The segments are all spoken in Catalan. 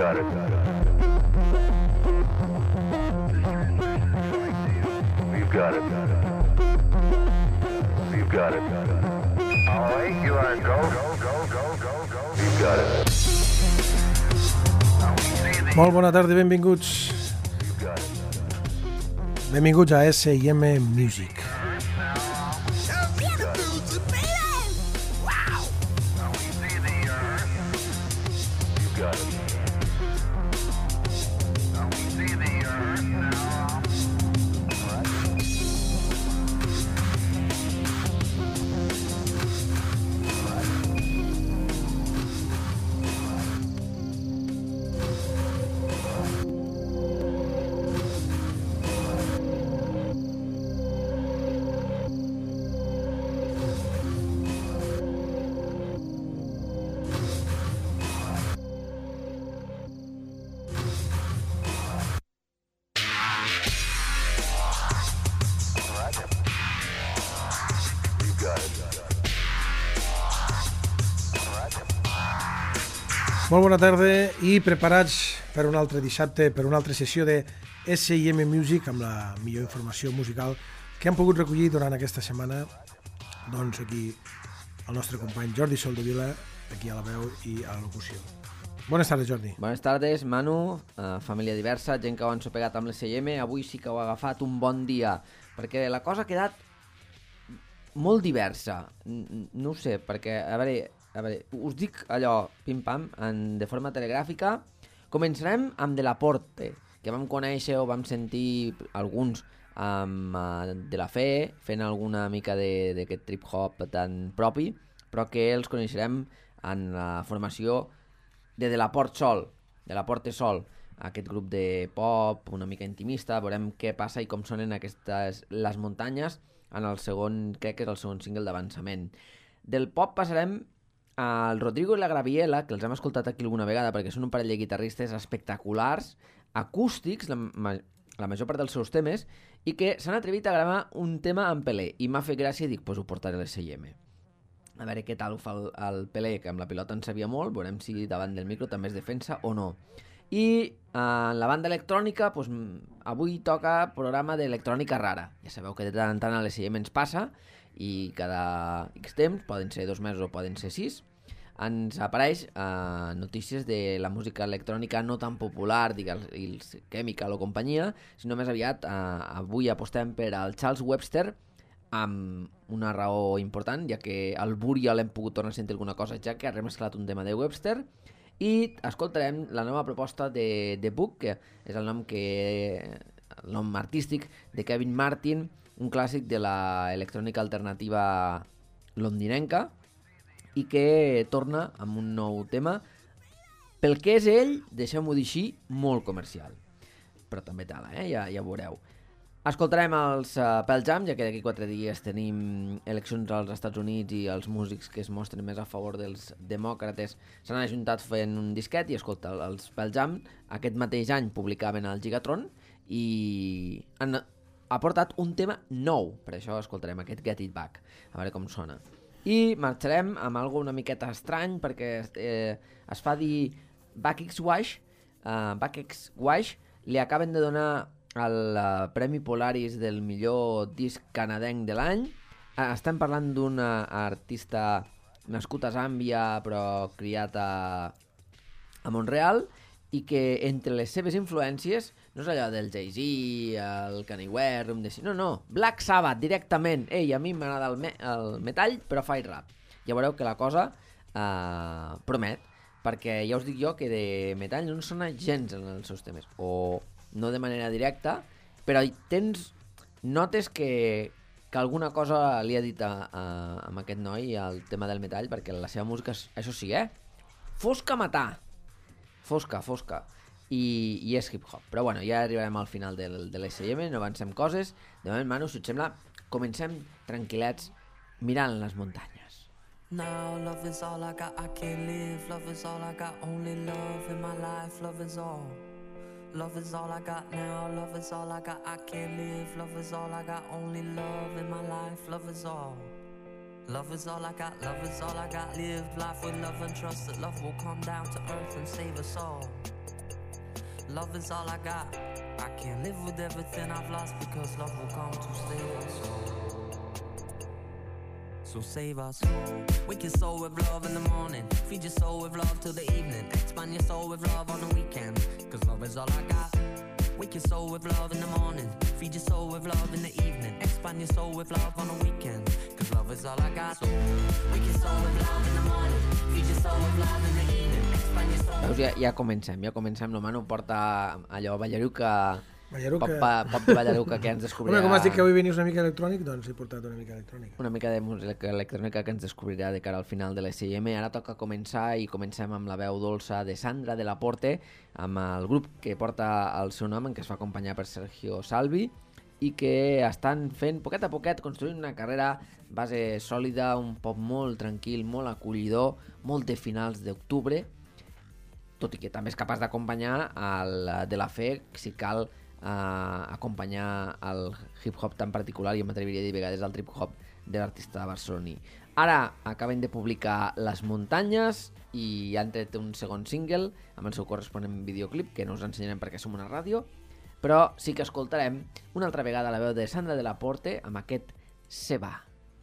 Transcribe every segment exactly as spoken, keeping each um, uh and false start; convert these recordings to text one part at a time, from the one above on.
got it. We've got it. We've got it. All right, you are go, go, go, go, go, go. We've got it. Molt bona tarda i benvinguts. Benvinguts a S I M Music. Molt bona tarda i preparats per un altre dissabte, per una altra sessió de S I M Music amb la millor informació musical que hem pogut recollir durant aquesta setmana. Doncs aquí el nostre company Jordi Soldevila, aquí a la veu i a la locució. Bones tardes, Jordi. Bones tardes, Manu, uh, família diversa, gent que ho han sopegat amb l'S I M. Avui sí que ho ha agafat un bon dia, perquè la cosa ha quedat molt diversa. No ho sé, perquè, a veure... A veure, us dic allò, pim-pam, en, de forma telegràfica. Començarem amb De La Porte, que vam conèixer o vam sentir alguns amb uh, De La Fe, fent alguna mica d'aquest trip-hop tan propi, però que els coneixerem en la formació de De La Porte Sol, De La Porte Sol, aquest grup de pop una mica intimista. Veurem què passa i com sonen aquestes Les Muntanyes en el segon, crec que és el segon single d'avançament. Del pop passarem el Rodrigo i la Graviela, que els hem escoltat aquí alguna vegada perquè són un parell de guitarristes espectaculars, acústics, la, ma la major part dels seus temes, i que s'han atrevit a gravar un tema en Pelé, i m'ha fet gràcia i dic, pues ho portaré a l'S I M. A veure què tal ho fa el, el Pelé, que amb la pilota en sabia molt, veurem si davant del micro també es defensa o no. I eh, en la banda electrònica, pues, avui toca programa d'electrònica rara. Ja sabeu que de tant en tant a l'S I M ens passa, i cada X temps, poden ser dos mesos o poden ser sis, ens apareix eh, notícies de la música electrònica no tan popular, digues, els Chemical o companyia, sinó més aviat eh, avui apostem per al Charles Webster amb una raó important, ja que al Burial hem pogut tornar a sentir alguna cosa, ja que ha remesclat un tema de Webster, i escoltarem la nova proposta de The Book, que és el nom, que, el nom artístic de Kevin Martin, un clàssic de la electrònica alternativa londinenca, i que torna amb un nou tema, pel que és ell, deixem-ho dir així, molt comercial. Però també tala, eh? Ja, ja veureu. Escoltarem els uh, Pearl Jam, ja que d'aquí quatre dies tenim eleccions als Estats Units i els músics que es mostren més a favor dels demòcrates s'han ajuntat fent un disquet, i escolta, els Pearl Jam aquest mateix any publicaven el Gigatron i han ha portat un tema nou, per això escoltarem aquest Get It Back, a veure com sona. I marxarem amb algo una miqueta estrany, perquè eh, es fa dir Back X Wash, uh, Back X Wash li acaben de donar el uh, Premi Polaris del millor disc canadenc de l'any. Uh, estem parlant d'un artista nascut a Zàmbia però criat a, a Montreal, i que entre les seves influències no és allò del Jay-Z, el Kanye West, no, no, Black Sabbath directament. Ei, a mi m'agrada el, me el metall però faig rap. Ja veureu que la cosa eh, promet, perquè ja us dic jo que de metall no en sona gens en els seus temes, o no de manera directa, però tens, notes que, que alguna cosa li ha dit a, a, a aquest noi al tema del metall, perquè la seva música, això sí, eh? Fosca matar. Fosca, fosca. I, i és hip-hop. Però bueno, ja arribarem al final del, de l'S I M, no avancem coses. De moment, Manu, si et sembla, comencem tranquil·lets mirant les muntanyes. Now love is all I got, I can't live. Love is all I got, only love in my life. Love is all. Love is all I got now, love is all I got, I can't live. Love is all I got, only love in my life. Love is all. Love is all I got, love is all I got. Live life with love and trust that love will come down to earth and save us all. Love is all I got. I can't live with everything I've lost because love will come to save us. So save us. Wake your soul with love in the morning. Feed your soul with love till the evening. Expand your soul with love on the weekend. Cause love is all I got. Wake your soul with love in the morning. Feed your soul with love in the evening. Expand your soul with love on the weekend. Cause love is all I got. So wake your soul with love in the morning. Feed your soul with love in the evening. Expand your soul. Veus, ja, ja comencem, ja comencem. El Manu porta allò ballaruca... Ballaruca. Pop, pa- pop de ballaruca que ens descobrirà... Home, com has dit que avui venius una mica electrònic, doncs he portat una mica electrònica. Una mica de música electrònica que ens descobrirà de cara al final de l'S I M. Ara toca començar i comencem amb la veu dolça de Sandra de la Porte, amb el grup que porta el seu nom, en què es fa acompanyar per Sergio Salvi, i que estan fent, poquet a poquet, construint una carrera base sòlida, un pop molt tranquil, molt acollidor, molt de finals d'octubre, tot i que també és capaç d'acompanyar el de la Fe, si cal a acompanyar el hip-hop tan particular, i m'atreviria a dir vegades el trip-hop de l'artista barceloní. Ara acaben de publicar Les Muntanyes i han tret un segon single amb el seu corresponent videoclip, que no us ensenyarem perquè som una ràdio, però sí que escoltarem una altra vegada la veu de Sandra de la Porte amb aquest Se va.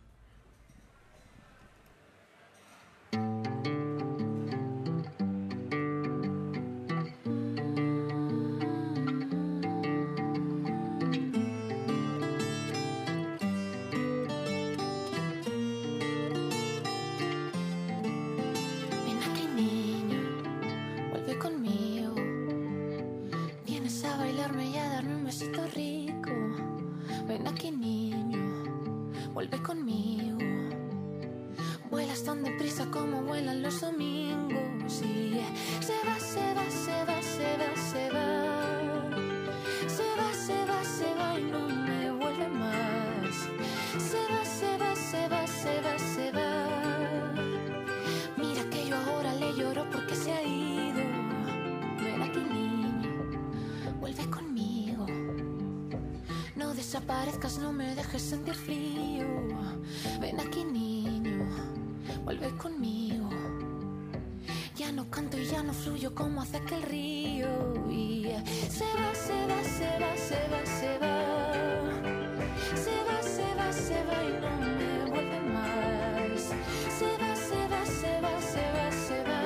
Vuelve conmigo. Vuelas tan deprisa como vuelan los domingos. Y se va, se va, se va, se va, se va. Se va, se va, se va y no me vuelve más. Se va, se va, se va, se va, se va. Mira que yo ahora le lloro porque se ha ido. Ven aquí, niño, vuelve conmigo. No desaparezcas, no me dejes sentir frío. Ven aquí, niño, vuelve conmigo. Ya no canto y ya no fluyo como hace aquel río. Y se va, se va, se va, se va, se va. Se va, se va, se va y no me vuelve más. Se va, se va, se va, se va, se va.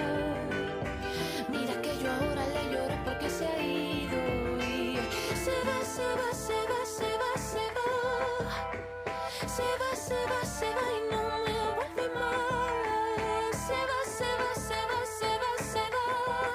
Mira que yo ahora le lloro porque se ha ido. Y se va, se va, se va, se va, se va. Se va, se va, se va y no me vuelve más. Se va, se va, se va, se va, se va.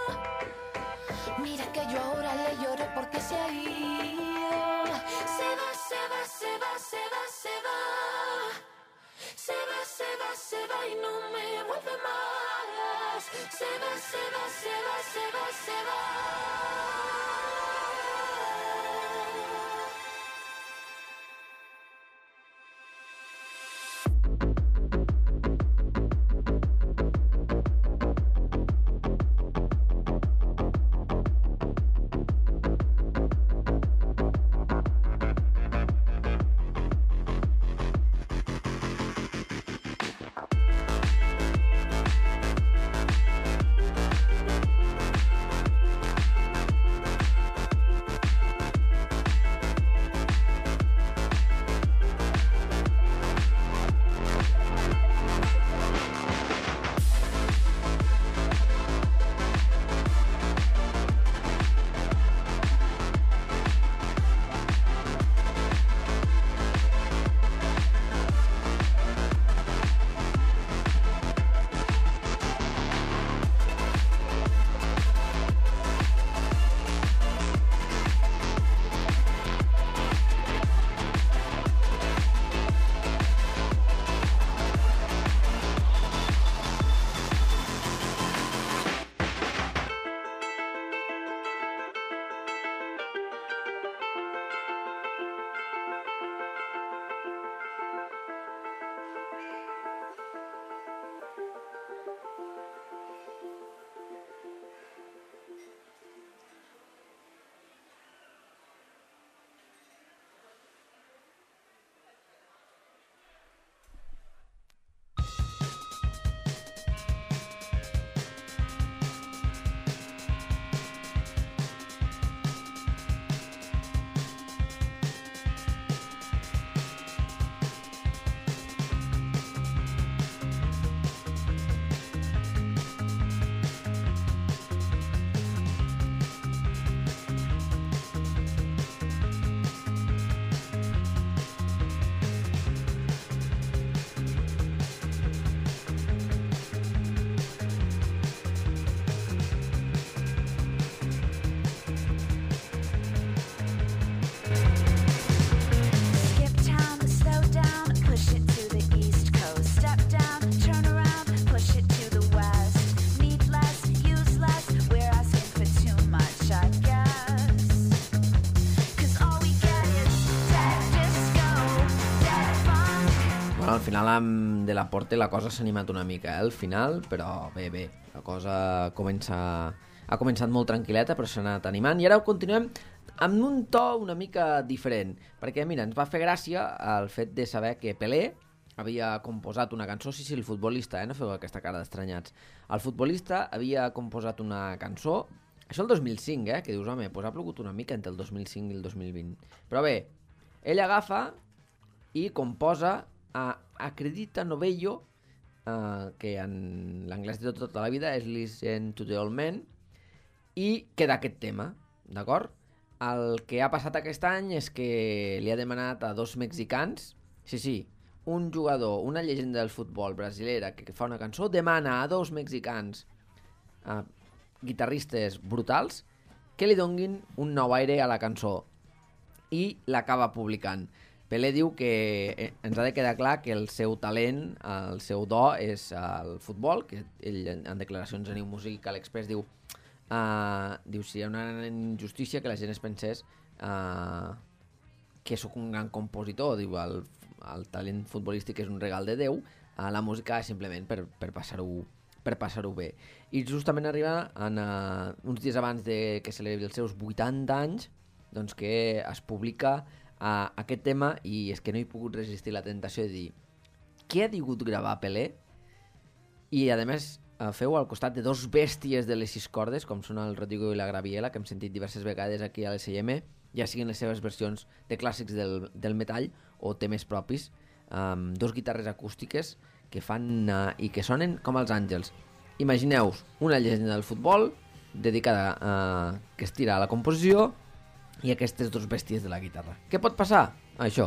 Mira que yo ahora le lloro porque se ha ido. Se va, se va, se va, se va, se va. Se va, se va, se va y no me vuelve más. Se va, se va, se va, se va, se va. final amb De La Porte la cosa s'ha animat una mica, eh, al final, però bé, bé, la cosa comença... ha començat molt tranquil·leta, però s'ha anat animant, i ara continuem amb un to una mica diferent, perquè, mira, ens va fer gràcia el fet de saber que Pelé havia composat una cançó, sí, sí, el futbolista, eh, no feu aquesta cara d'estranyats, el futbolista havia composat una cançó, això el dos mil cinc, eh, que dius, home, pues ha plogut una mica entre el dos mil cinc i el dos mil vint, però bé, ell agafa i composa a Acredita Novello, uh, que en l'anglès de tota la vida és Listen to the Old Man, i queda aquest tema, d'acord? El que ha passat aquest any és que li ha demanat a dos mexicans, sí, sí, un jugador, una llegenda del futbol brasilera que fa una cançó, demana a dos mexicans, uh, guitarristes brutals, que li donguin un nou aire a la cançó, i l'acaba publicant. Pelé diu que eh, ens ha de quedar clar que el seu talent, el seu do és el futbol, que ell en declaracions a New Music a l'Express diu uh, diu si hi ha una injustícia que la gent es pensés uh, que sóc un gran compositor, diu el, el talent futbolístic és un regal de Déu, uh, la música és simplement per, per passar-ho per passar-ho bé. I justament arriba en, uh, uns dies abans de que celebri els seus vuitanta anys, doncs que es publica a aquest tema, i és que no he pogut resistir la tentació de dir què ha digut gravar Pelé, i a més feu al costat de dos bèsties de les sis cordes com són el Rodrigo i la Graviela, que hem sentit diverses vegades aquí a l'S I M, ja siguin les seves versions de clàssics del, del metall o temes propis, um, dos guitarres acústiques que fan uh, i que sonen com els àngels. Imagineu-vos una llegenda del futbol dedicada a uh, que es tira a la composició i aquestes dos bèsties de la guitarra. Què pot passar? Això.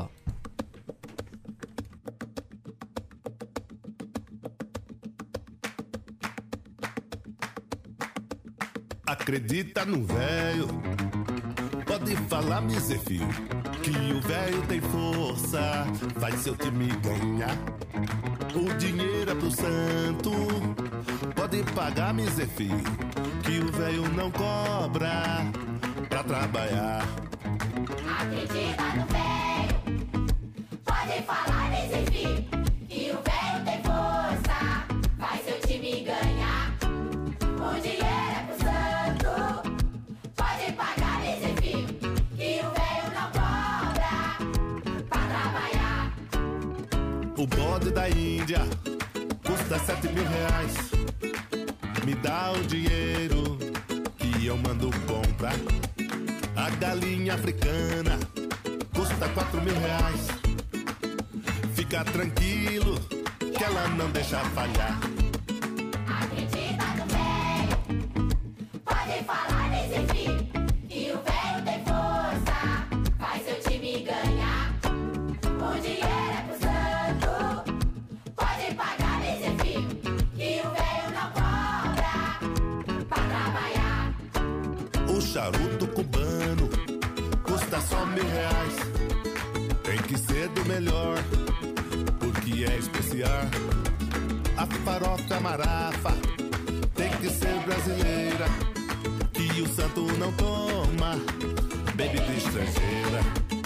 Acredita no velho, pode falar, me Zé Filho, que o velho tem força, faz seu time ganhar. O dinheiro é pro santo, pode pagar, me Zé Filho, que o velho não cobra pra trabalhar. Acredita no velho, pode falar, me Zé Filho, que o velho tem força, faz seu time ganhar. O dinheiro é pro santo, pode pagar, me Zé Filho, que o velho não cobra pra trabalhar. O bode da Índia custa sete mil reais. Me dá o dinheiro que eu mando comprar. A galinha africana custa quatro mil reais. Fica tranquilo que ela não deixa falhar. Acredita no velho, pode falar, me Zé Filho, que o velho tem força, faz seu time ganhar. O dinheiro é pro santo, pode pagar, me Zé Filho, que o velho não cobra pra trabalhar. O charuto cubano custa só mil reais. Tem que ser do melhor, porque é especial. A farofa marafa tem que ser brasileira, que o santo não toma bebida estrangeira.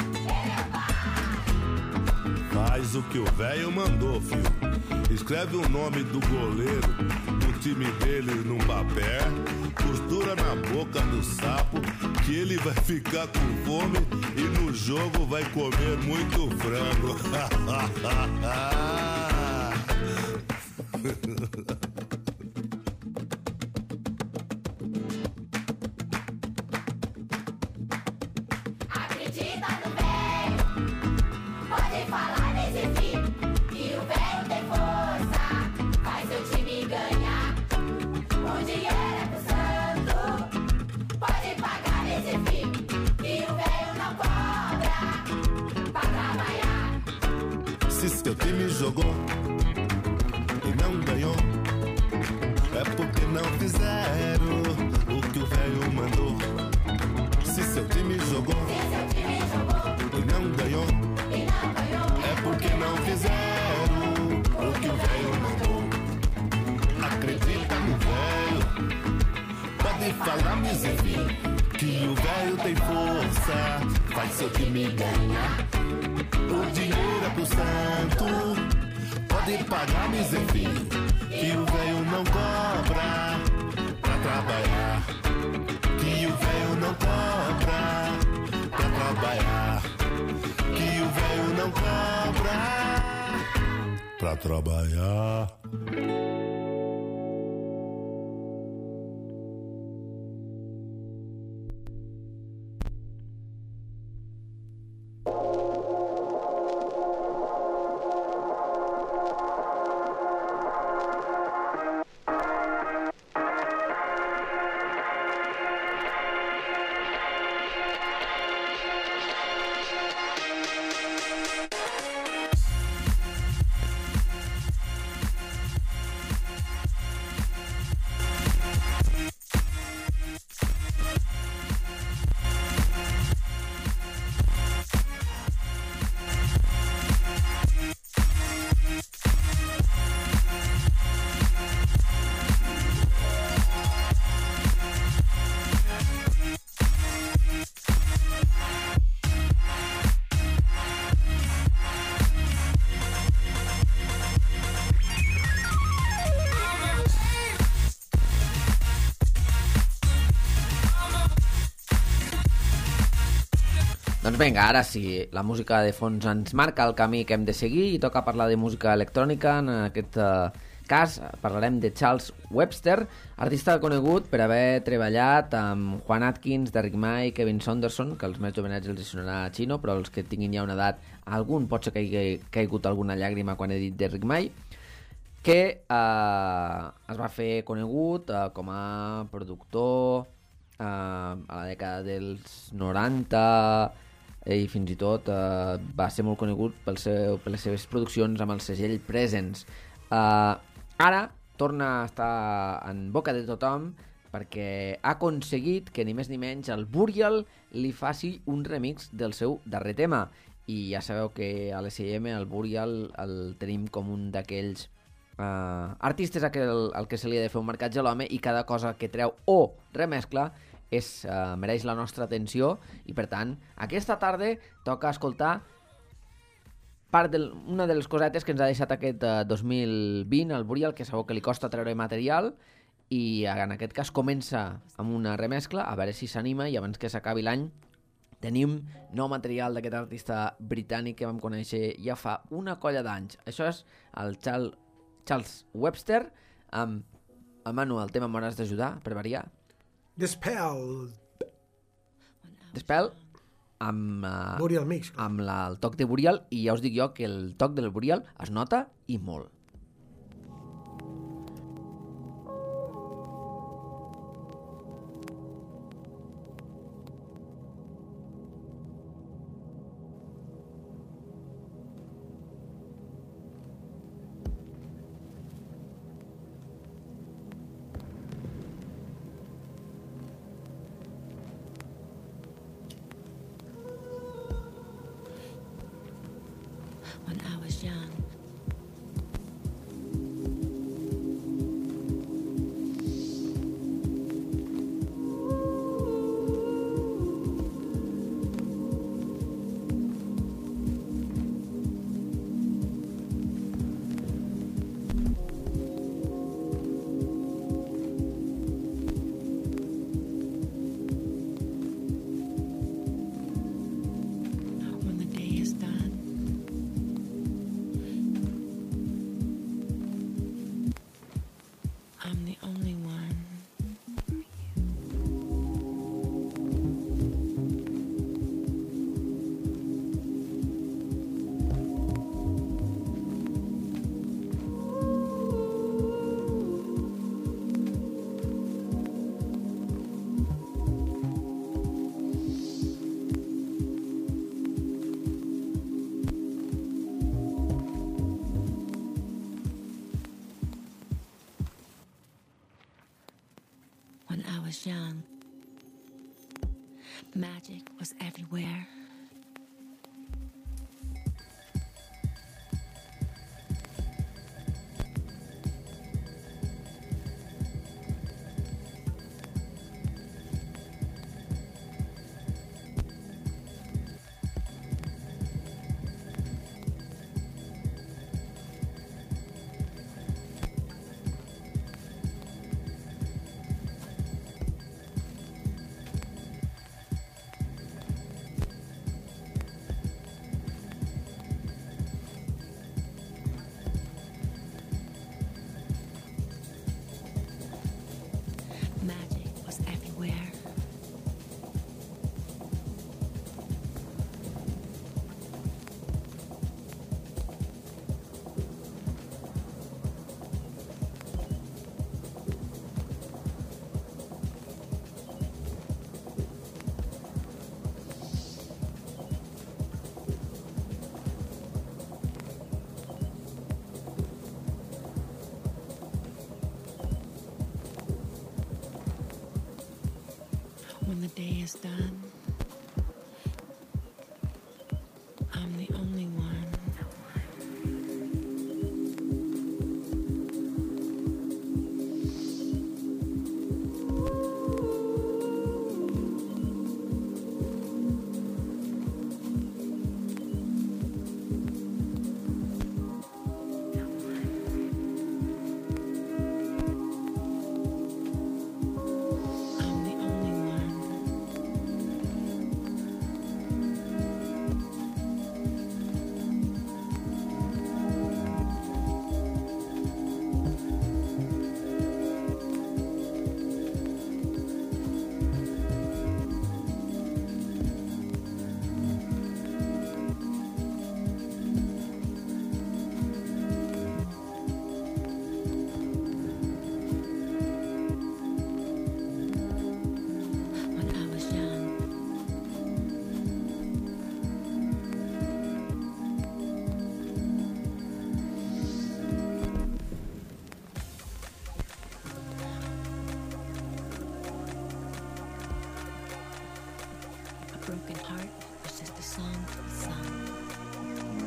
Faz o que o velho mandou, filho. Escreve o nome do goleiro do time dele num papel, costura na boca do sapo, que ele vai ficar com fome e no jogo vai comer muito frango. Acredita no velho, pode falar, me Zé Filho, que o velho tem força, faz seu time ganhar. O dinheiro é pro santo, pode pagar, me Zé Filho, que o velho não cobra pra trabalhar. Se seu time jogou e não ganhou, é porque não fizeram o que o velho mandou. Se seu time jogou e não ganhou, é porque não fizeram o que o velho mandou. Acredita no velho, pode falar, me Zé Filho, que o velho tem força, faz seu time ganhar. O dinheiro é pro santo, pagar, me filho, que o velho não cobra pra trabalhar. Que o velho não cobra pra trabalhar. Que o velho não cobra pra trabalhar. Doncs vinga, ara sí, la música de fons ens marca el camí que hem de seguir i toca parlar de música electrònica. En aquest uh, cas parlarem de Charles Webster, artista conegut per haver treballat amb Juan Atkins, Derrick May, Kevin Saunderson, que els més jovenets els sonarà a xino, però els que tinguin ja una edat, algun pot ser que hi ha caigut alguna llàgrima quan he dit Derrick May, que uh, es va fer conegut uh, com a productor uh, a la dècada dels noranta, i fins i tot eh, va ser molt conegut pel seu, per les seves produccions amb el segell Presence. Eh, ara torna a estar en boca de tothom perquè ha aconseguit que ni més ni menys el Burial li faci un remix del seu darrer tema. I ja sabeu que a l'S I M el Burial el tenim com un d'aquells eh, artistes a que el, al que se li ha de fer un marcatge a l'home, i cada cosa que treu o remescla és, uh, mereix la nostra atenció, i per tant aquesta tarda toca escoltar part de, una de les cosetes que ens ha deixat aquest uh, dos mil vint al Burial, que sabeu que li costa treure material, i en aquest cas comença amb una remescla, a veure si s'anima, i abans que s'acabi l'any tenim nou material d'aquest artista britànic que vam conèixer ja fa una colla d'anys. Això és el Charles, Charles Webster. amb um, Manu, el tema m'hauràs d'ajudar per variar. The Spell. The Spell amb, uh, Burial Mix. amb la, el toc de Burial, i ja us dic jo que el toc del Burial es nota i molt. When I was young, when the day is done, I'm the only one. When I was young, magic was everywhere. is done. I'm the only one. Broken heart was just a song to be sung.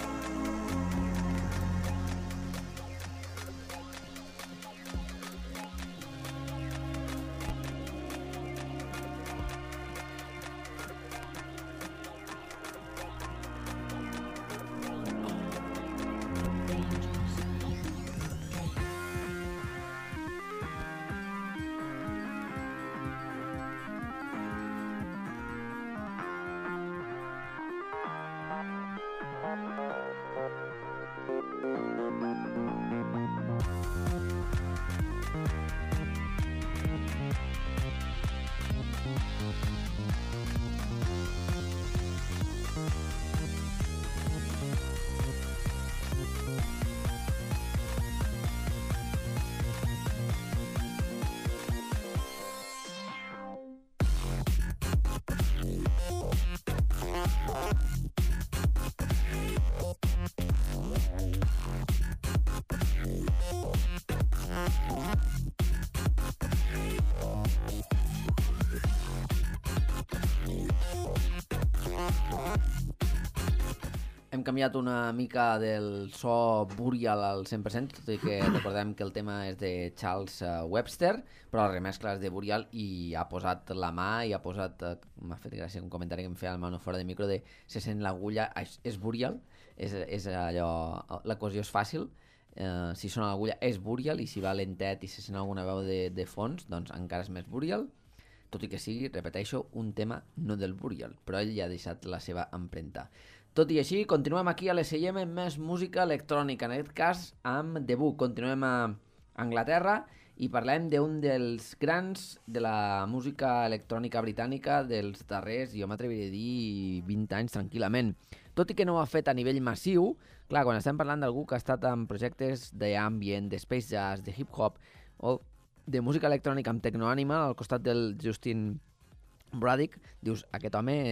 Hem canviat una mica del so Burial al cent per cent, tot i que recordem que el tema és de Charles Webster, però la remescla és de Burial i ha posat la mà i ha posat, m'ha fet gràcia un comentari que em feia el Mano fora de micro de se sent l'agulla, és Burial, és, és allò, l'equació és fàcil, eh, si sona l'agulla és Burial i si va lentet i se sent alguna veu de, de fons, doncs encara és més Burial, tot i que sigui, repeteixo, un tema no del Burial, però ell ja ha deixat la seva empremta. Tot i així, continuem aquí a l'S I M amb més música electrònica, en aquest cas amb The Book. Continuem a Anglaterra i parlem d'un dels grans de la música electrònica britànica dels darrers, jo m'atreviria a dir, vint anys tranquil·lament. Tot i que no ho ha fet a nivell massiu, clar, quan estem parlant d'algú que ha estat en projectes d'ambient, de space jazz, de hip-hop o de música electrònica amb techno-animal al costat del Justin Braddock, dius, aquest home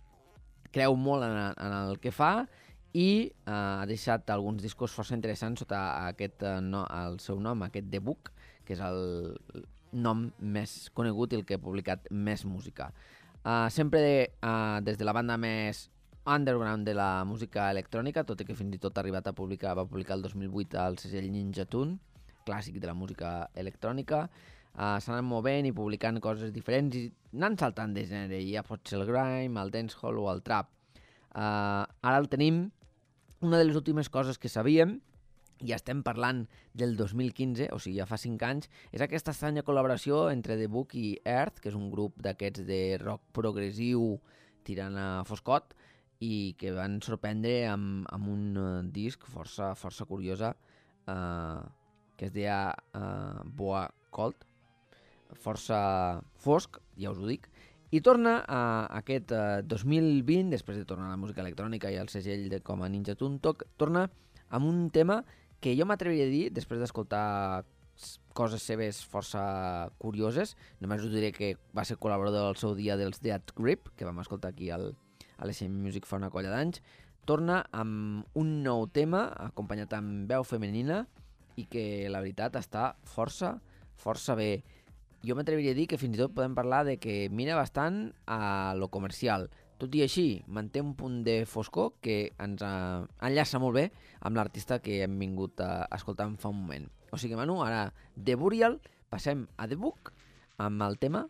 creu molt en, en el que fa i eh, ha deixat alguns discos força interessants sota aquest, eh, no, el seu nom, aquest The Book, que és el nom més conegut i el que ha publicat més música. Eh, sempre eh, des de la banda més underground de la música electrònica, tot i que fins i tot ha arribat a publicar, va publicar el dos mil vuit el segell Ninja Tune, clàssic de la música electrònica, uh, s'han anat movent i publicant coses diferents i anant saltant de gènere, ja pot ser el grime, el dancehall o el trap. Uh, ara el tenim, una de les últimes coses que sabíem, i estem parlant del dos mil quinze, o sigui, ja fa cinc anys, és aquesta estranya col·laboració entre The Book i Earth, que és un grup d'aquests de rock progressiu tirant a foscot, i que van sorprendre amb, amb un uh, disc força, força curiosa, uh, que es deia uh, Boa Cold, força fosc, ja us ho dic, i torna a aquest uh, dos mil vint, després de tornar a la música electrònica i al segell de, com a Ninja Tune, torna amb un tema que jo m'atreviria a dir, després d'escoltar coses seves força curioses, només us diré que va ser col·laborador al seu dia dels Dead Grip, que vam escoltar aquí al, a l'S I M Music fa una colla d'anys, torna amb un nou tema, acompanyat amb veu femenina, i que la veritat està força, força bé. jo m'atreviria a dir que fins i tot podem parlar de que mira bastant a lo comercial. Tot i així, manté un punt de foscor que ens uh, enllaça molt bé amb l'artista que hem vingut a escoltar fa un moment. O sigui, Manu, ara de Burial passem a The Book amb el tema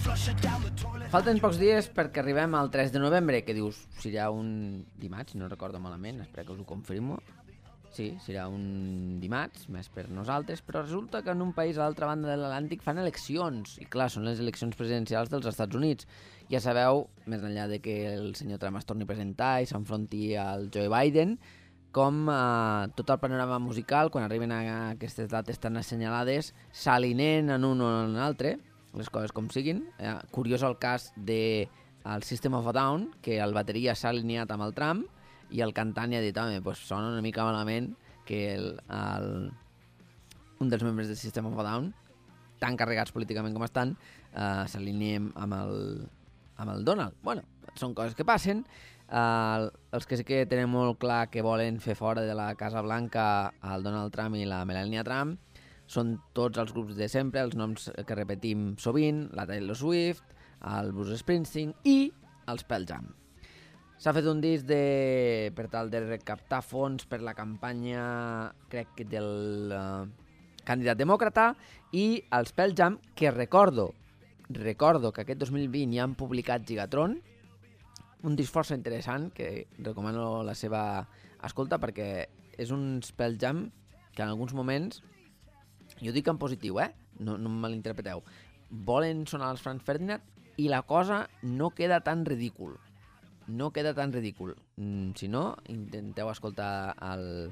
Falten pocs dies perquè arribem al tres de novembre, que dius, serà un dimarts, si no recordo malament, espera que us ho confirmo. Sí, serà un dimarts, més per nosaltres, però resulta que en un país a l'altra banda de l'Atlàntic fan eleccions, i clar, són les eleccions presidencials dels Estats Units. Ja sabeu, més enllà de que el senyor Trump es torni a presentar i s'enfronti al Joe Biden, com eh, tot el panorama musical, quan arriben a aquestes dates tan assenyalades, s'alineen en un o en un altre, les coses com siguin. Eh, curiós el cas de el System of a Down, que el bateria s'ha alineat amb el Trump, i el cantant ja ha dit, home, pues sona una mica malament que el, el, un dels membres del System of a Down, tan carregats políticament com estan, eh, s'alineen amb el, amb el Donald. Bueno, són coses que passen. Uh, els que sí que tenen molt clar que volen fer fora de la Casa Blanca el Donald Trump i la Melania Trump són tots els grups de sempre, els noms que repetim sovint, la Taylor Swift, el Bruce Springsteen i els Pearl Jam. S'ha fet un disc de, per tal de recaptar fons per la campanya, crec que del uh, candidat demòcrata, i els Pearl Jam, que recordo, recordo que aquest dos mil vint ja han publicat Gigatron, un disc força interessant que recomano la seva escolta perquè és un Pearl Jam que en alguns moments, jo dic en positiu, eh? No, no em malinterpreteu, volen sonar els Franz Ferdinand i la cosa no queda tan ridícul. No queda tan ridícul. Mm, si no, intenteu escoltar el,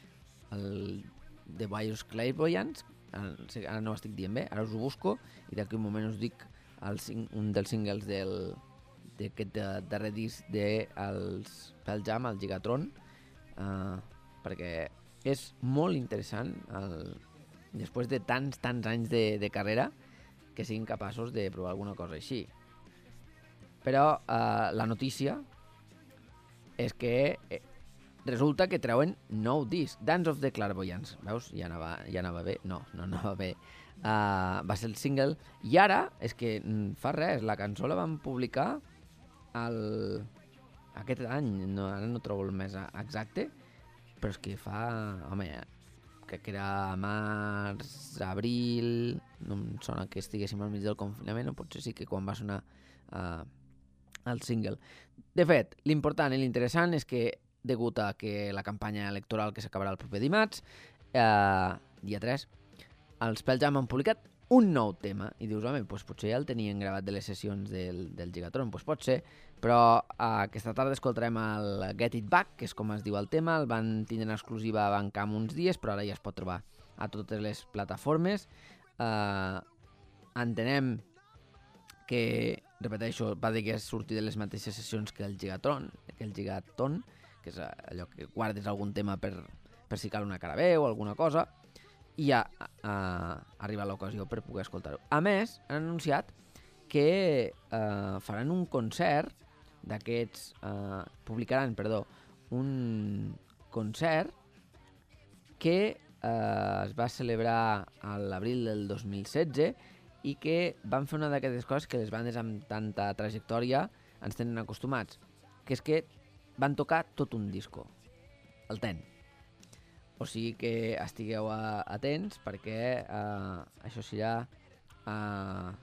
el The Bios Clairvoyants, ara no ho estic dient bé, ara us ho busco i d'aquí un moment us dic el, un dels singles del d'aquest darrer disc dels Pearl Jam, el Gigatron, uh, perquè és molt interessant el, després de tants, tants anys de, de carrera que siguin capaços de provar alguna cosa així. Però uh, la notícia és que eh, resulta que treuen nou disc, Dance of the Clairvoyants. Veus? Ja anava, ja anava bé. No, no anava bé. Uh, va ser el single. I ara, és que mm, fa res, la cançó la van publicar el... aquest any, no, ara no trobo el mes exacte, però és que fa, home, crec que era març, abril, no em sona que estiguéssim al mig del confinament, o potser sí que quan va sonar uh, el single. De fet, l'important i l'interessant és que, degut a que la campanya electoral que s'acabarà el proper dimarts, eh, dia tres, els Pearl Jam han publicat un nou tema, i dius, home, doncs potser ja el tenien gravat de les sessions del, del Gigatron, doncs pot ser, però eh, aquesta tarda escoltarem el Get It Back, que és com es diu el tema, el van tindre en exclusiva a Bandcamp uns dies, però ara ja es pot trobar a totes les plataformes. Eh, entenem que, repeteixo, va dir que és sortir de les mateixes sessions que el Gigatron, que el Gigaton, que és allò que guardes algun tema per, per si cal una cara bé o alguna cosa, i ja uh, arriba l'ocasió per poder escoltar-ho. A més, han anunciat que uh, faran un concert d'aquests, uh, publicaran, perdó, un concert que uh, es va celebrar a l'abril del dos mil setze i que van fer una d'aquestes coses que les bandes amb tanta trajectòria ens tenen acostumats, que és que van tocar tot un disco, el ten. O sigui que estigueu uh, atents perquè uh, això serà uh,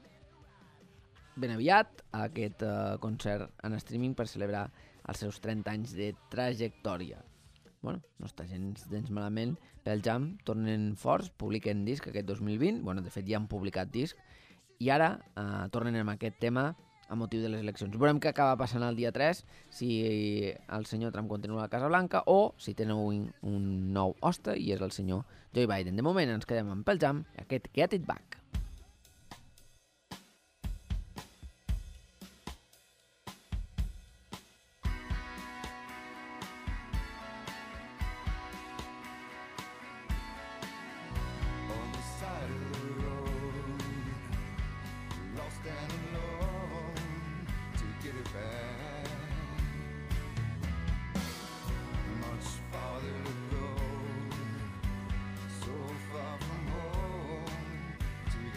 ben aviat aquest uh, concert en streaming per celebrar els seus trenta anys de trajectòria. Bueno, no està gens, gens malament. Pearl Jam tornen forts, publiquen disc aquest dos mil vint, bueno, de fet ja han publicat disc, i ara uh, tornen amb aquest tema a motiu de les eleccions. Veurem què acaba passant el dia tres, si el senyor Trump continua a la Casa Blanca o si tenen un, un nou hoste i és el senyor Joe Biden. De moment ens quedem amb Pearl Jam i aquest Get It Back. So far from home to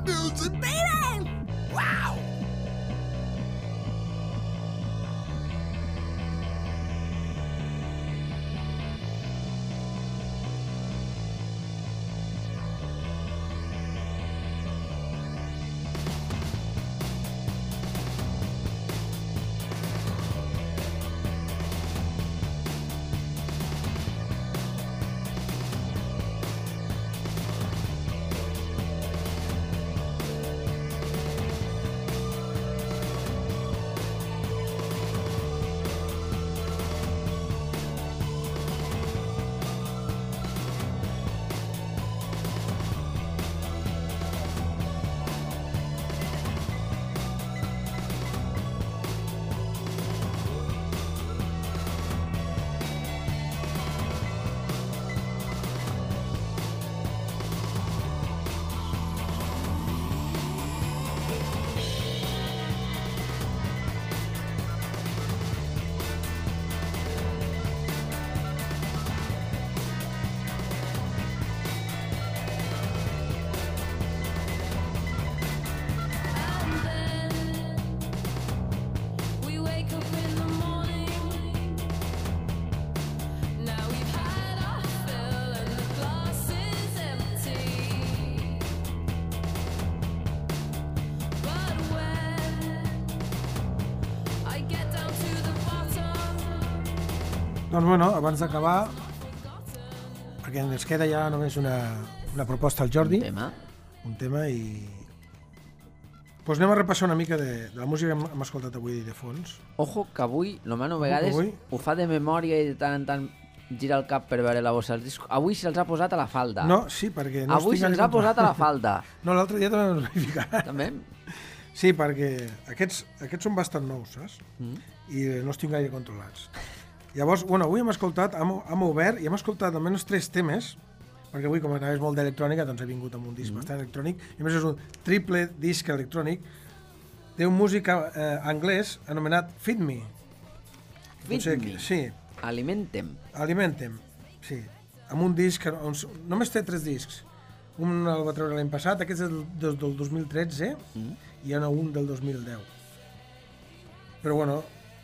music, baby! Wow! Doncs bueno, abans d'acabar, perquè ens queda ja només una, una proposta al Jordi. Un tema. Un tema i... Pues anem a repassar una mica de, de la música que hem, hem escoltat avui de fons. Ojo, que avui, el Manu a vegades avui? ho fa de memòria i de tant en tant gira el cap per veure la bossa dels discos. Avui se'ls ha posat a la falda. No, sí, perquè... No avui se'ls ha posat a la falda. No, l'altre dia també vam verificar. També? Sí, perquè aquests, aquests són bastant nous, saps? Mm. I no els tinc gaire controlats. Llavors, bueno, avui hem escoltat, hem, hem obert i hem escoltat almenys tres temes, perquè avui, com que és molt d'electrònica, doncs he vingut amb un disc mm. bastant electrònic, i a més és un triple disc electrònic d'un músic eh, anglès anomenat Feed Me. Feed Potser, Me? Sí. Alimentem. Alimentem, sí. Amb un disc, que on, només té tres discs. Un el va treure l'any passat, aquest és del, del, del dos mil tretze, mm. i hi ha un del dos mil deu. Però bueno...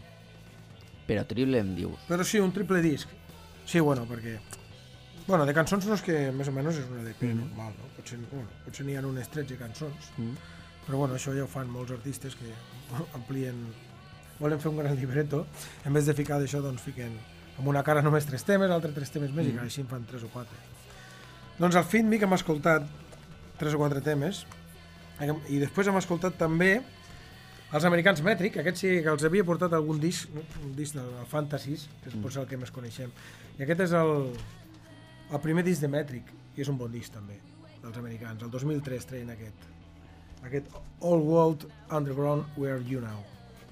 Però triple em dius. Però sí, un triple disc. Sí, bueno, perquè... Bueno, de cançons no és que més o menys és una L P mm. normal, no? Potser, bueno, potser n'hi ha unes tretze cançons. Mm. Però bueno, això ja ho fan molts artistes que amplien... Volen fer un gran libreto. En vez de ficar d'això, doncs fiquen amb una cara només tres temes, altres tres temes més, mm. i així en fan tres o quatre. Doncs al Feed Me, que hem escoltat tres o quatre temes, i després hem escoltat també els americans Metric, aquests sí que els havia portat algun disc, un disc del Fantasies, que és potser el que més coneixem. I aquest és el, el primer disc de Metric, i és un bon disc també, dels americans. El dos mil tres treien aquest, aquest All World Underground, Where You Now.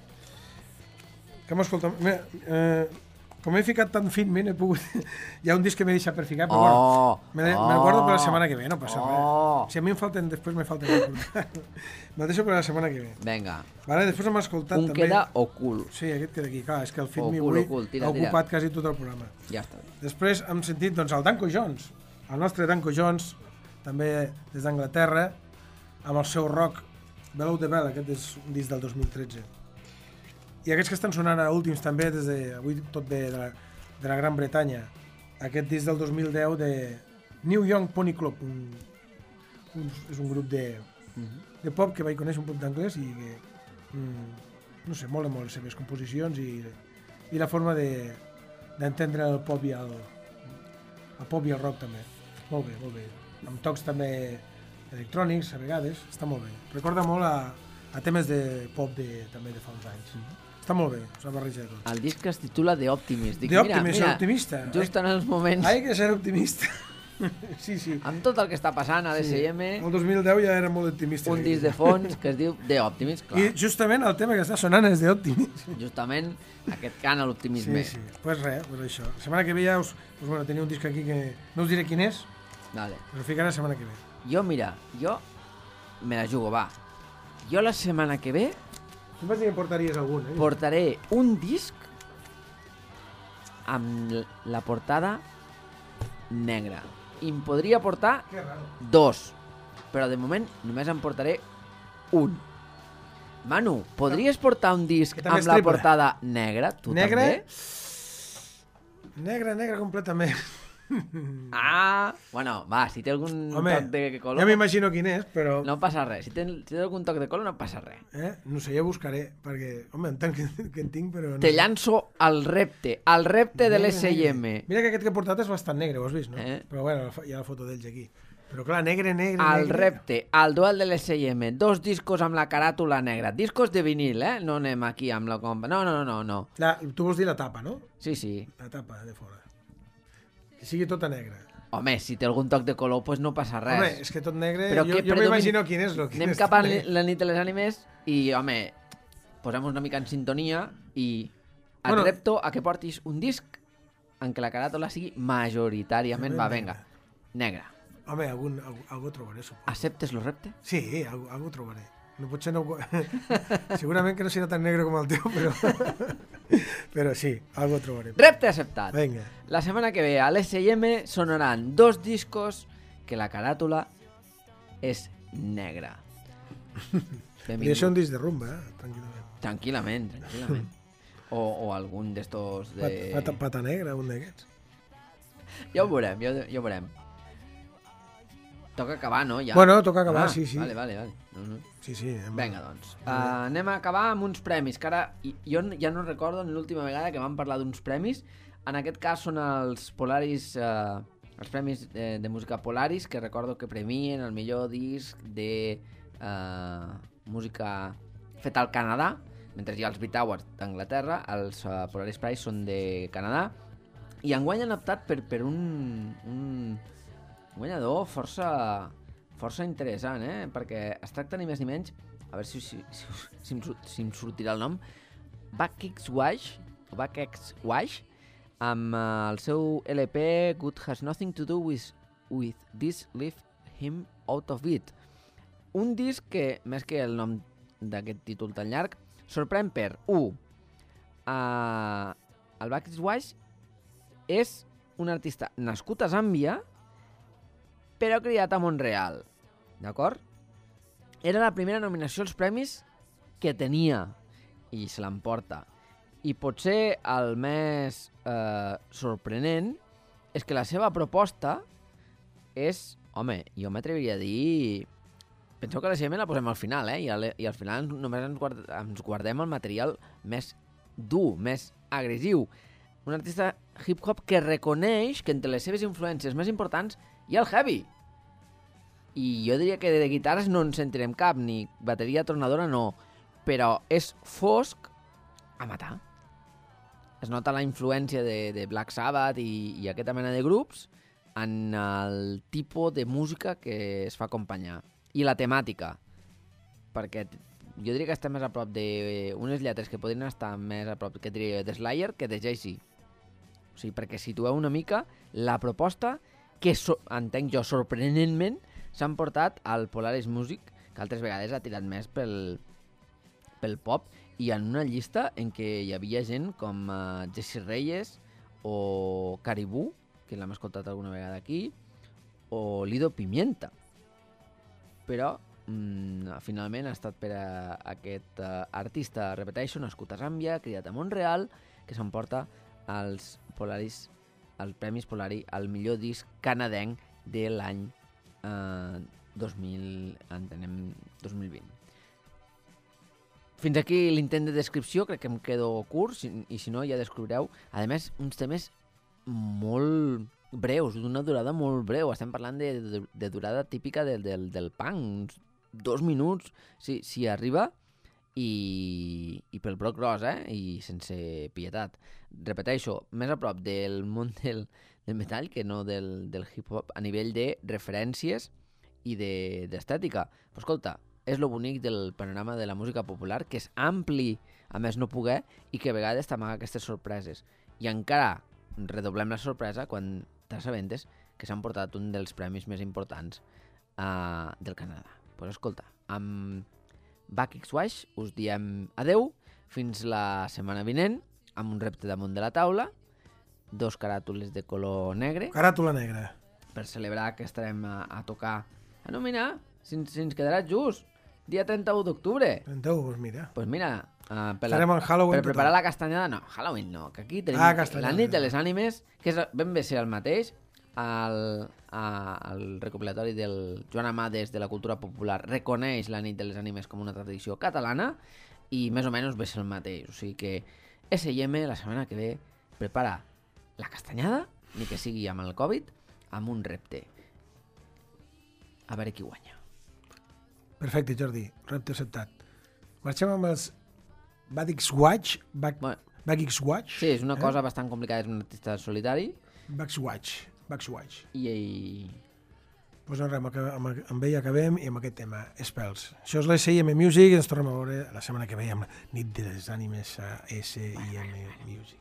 Que hem escoltat... Eh, com he ficat tan finment, he pogut... Hi ha un disc que m'he deixat per ficar, però oh, bueno, me, oh, me el guardo per la setmana que ve, no passa oh. res. Si a mi em falten, després me falten per portar. Me'l deixo per la setmana que ve. Vinga. Vale, després hem escoltat un també... Un queda ocult. Sí, aquest queda aquí, clar, és que el Feed Me ocult, avui ocult, tira, ha ocupat tira. quasi tot el programa. Ja està. Després hem sentit, doncs, el Danko Jones, el nostre Danko Jones, també des d'Anglaterra, amb el seu rock Below the Bell, aquest és un disc del dos mil tretze. I aquests que estan sonant a últims també, des de, avui tot ve de la, de la Gran Bretanya, aquest disc del dos mil deu de New Young Pony Club, un, un, és un grup de, mm-hmm. de pop que vaig conèixer un poc d'anglès i que, mm, no sé, mola molt les seves composicions i, i la forma d'entendre de, el pop i el, el pop i el rock també. Molt bé, molt bé. Amb tocs també electrònics a vegades, està molt bé. Recorda molt a, a temes de pop de, també de fa uns anys. Mm-hmm. Està molt bé, s'ha barrejat tot. El disc es titula The Optimist. Dic, The mira, Optimist, mira, optimista. Just en els moments... Hay que ser optimista. Sí, sí. Amb tot el que està passant a l'S I M... Sí. El dos mil deu ja era molt optimista. Un disc de fons que es diu The Optimist, clar. I justament el tema que està sonant és The Optimist. Justament aquest cant a l'optimisme. Sí, sí. Pues res, pues això. La setmana que ve ja us... Pues bueno, tenia un disc aquí que... No us diré quin és, Vale. però ficaré la setmana que ve. Jo, mira, jo me la jugo, va. Jo la setmana que ve... Tu em vas dir que portaries algun, eh? Portaré un disc amb la portada negra. I em podria portar dos. però de moment només em portaré un. Manu, podries portar un disc Que també amb és la triple. portada negra? Tu Negre? també? Negre, negre completament. Ah! Bueno, va, si té algun Home, toc de color... ja m'imagino quin és, però... No passa res. Si té, si té algun toc de color no passa res. Eh? No sé, ja buscaré, perquè, home, entenc que, que en tinc, però... No Te sé. llanço al repte, al repte de Negre, l'S I M. negre. Mira que aquest que he portat és bastant negre, ho has vist, no? Eh? Però bueno, la fo- hi ha la foto d'ells aquí. Però clar, negre, negre, Al negre... repte, al duel de l'S I M, dos discos amb la caràtula negra. Discos de vinil, eh? No anem aquí amb la compra. No, no, no, no. La, tu vols dir la tapa, no? Sí, sí. La tapa de fora. Que sigui tota negra. Home, si té algun toc de color, pues no passa res. Home, és que tot negre... Però jo què jo predomina? m'imagino quin és. Lo, quin Anem és cap a tot negre. la nit de les ànimes i, home, posem una mica en sintonia i et Bueno. repto a que portis un disc en què la caràtula sigui majoritàriament, va, Negra. venga, negra. Home, algun, algú, algú trobaré, suposo. Acceptes lo repte? Sí, algú, algú trobaré. No potser no... Segurament que no serà tan negre com el teu, però... però sí, algú trobaré. Repte acceptat. Vinga. La setmana que ve a l'S I M sonaran dos discos que la caràtula és negra. Podria ser un disc de rumba, eh? Tranquil·lament. Tranquil·lament, tranquil·lament. O, o algun d'estos de... Pat, pata, pata negra, un d'aquests. Ja ho veurem, ja, ho- ja ho veurem. Toca acabar, no? Ja. Bueno, toca acabar, ah, sí, sí. Vale, vale, vale. No, no. Sí, sí. Anem Vinga, doncs. Uh, anem a acabar amb uns premis, que ara i- jo n- ja no recordo ni l'última vegada que vam parlar d'uns premis. En aquest cas són els Polaris, uh, els premis de, de música Polaris, que recordo que premien el millor disc de uh, música feta al Canadà, mentre hi ha els Brit Awards d'Anglaterra, els uh, Polaris Prize són de Canadà, i enguany han optat per, per un, un guanyador força, força interessant, eh? Perquè es tracta ni més ni menys, a veure si, si, si, si, em, surt- si em sortirà el nom, Bakix Wash, o Bakix Wash, amb eh, el seu L P Good Has Nothing to Do with, with This Lift Him Out of It. Un disc que, més que el nom d'aquest títol tan llarg, sorprèn per, u, uh, el Bakix Wash és un artista nascut a Zàmbia, però criat a Montreal, d'acord? Era la primera nominació als premis que tenia i se l'emporta. I potser el més eh, sorprenent és que la seva proposta és, home, jo m'atreviria a dir... Penseu que la seva la posem al final, eh? I al, i al final només ens, guard, ens guardem el material més dur, més agressiu. Un artista hip-hop que reconeix que entre les seves influències més importants hi ha el heavy. I jo diria que de guitarres no en sentirem cap, ni bateria tornadora no, però és fosc a matar. Es nota la influència de, de Black Sabbath i, i aquesta mena de grups en el tipus de música que es fa acompanyar. I la temàtica, perquè t- jo diria que està més a prop d'unes lletres que podrien estar més a prop, que diria, de Slayer que de Jay-Z. O sigui, perquè situeu una mica la proposta que, so, entenc jo, sorprenentment s'han portat al Polaris Music, que altres vegades ha tirat més pel, pel pop, i en una llista en què hi havia gent com uh, Jesse Reyes o Caribou, que l'hem escoltat alguna vegada aquí, o Lido Pimienta. Però mm, finalment ha estat per a aquest uh, artista, repeteixo, nascut a Zàmbia, criat a Montreal, que s'emporta els Polaris, els Premis Polari al millor disc canadenc de l'any eh, dos mil, entenem, dos mil vint. Fins aquí l'intent de descripció, crec que em quedo curt, si, i si no ja descobrireu, a més, uns temes molt breus, d'una durada molt breu. Estem parlant de, de, de durada típica del, del, del punk, uns dos minuts, si, si arriba, i, i pel broc gros, eh? I sense pietat. Repeteixo, més a prop del món del, del metall que no del, del hip-hop a nivell de referències i d'estètica. De, Però escolta, és lo bonic del panorama de la música popular, que és ampli, a més no poder, i que a vegades t'amaga aquestes sorpreses. I encara redoblem la sorpresa quan t'assabentes que s'han portat un dels premis més importants uh, del Canadà. Doncs pues escolta, amb Bakix Wash us diem adeu, fins la setmana vinent, amb un repte damunt de la taula, dos caràtules de color negre, Caràtula negra. per celebrar que estarem a, a tocar Ah, no, mira, si, si ens quedarà just. Dia trenta-u d'octubre. trenta-u, doncs mira. Doncs pues mira, uh, per, Estarem en Halloween per preparar total. la castanyada, no, Halloween no, que aquí tenim Ah, castanyada. la nit de les ànimes, que és ben bé ser el mateix, el, a, el recopilatori del Joan Amades de la cultura popular reconeix la nit de les ànimes com una tradició catalana i més o menys ve ser el mateix. O sigui que S I M la setmana que ve prepara la castanyada, ni que sigui amb el Covid, amb un repte. A veure qui guanya. Perfecte, Jordi. Repte acceptat. Marxem amb els Badix Watch. Bag... Bueno. Bagix Watch. Sí, és una eh? cosa bastant complicada, és un artista solitari. Bags Watch. Bags Watch. I... i... Doncs doncs res, amb, amb, amb ell acabem i amb aquest tema, Spells. Això és l'S I M Music i ens tornem a veure la setmana que ve amb la nit de les ànimes a S I M Music.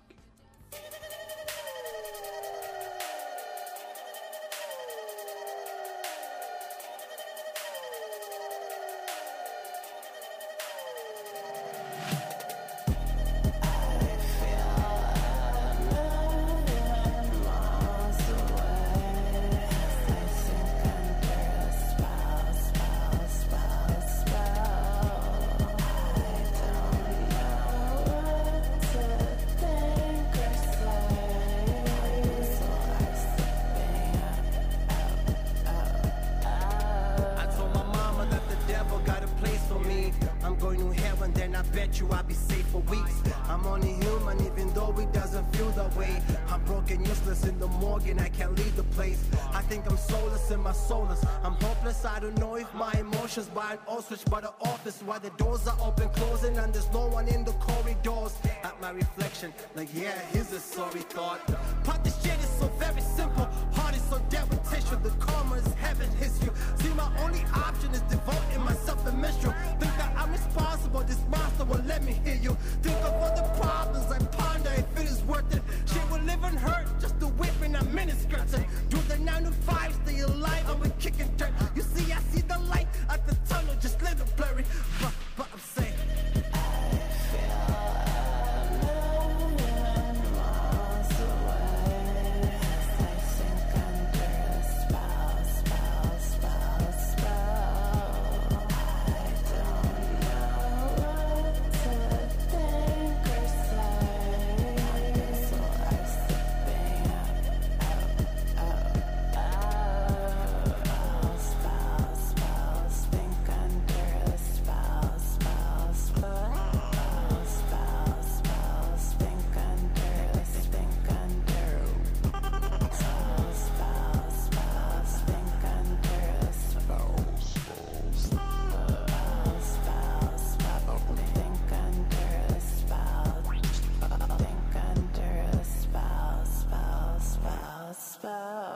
Switch by the office while the doors are open, closing, and there's no one in the corridors. At my reflection, like, yeah, here's a sorry thought. But this shit is so very simple. Heart is so dead with tissue. The karma is heaven hits you. See, my only option is devoting myself a minstrel. Think that I'm responsible, this monster will let me hear you. Think of all the problems I ponder, if it is worth it. Shit will live and hurt, just the whipping I'm miniskirts. Do the nine to five, stay alive, and we kicking dirt. You see, I see the light at the tunnel, just little blurry. But, but I'm saying, spell.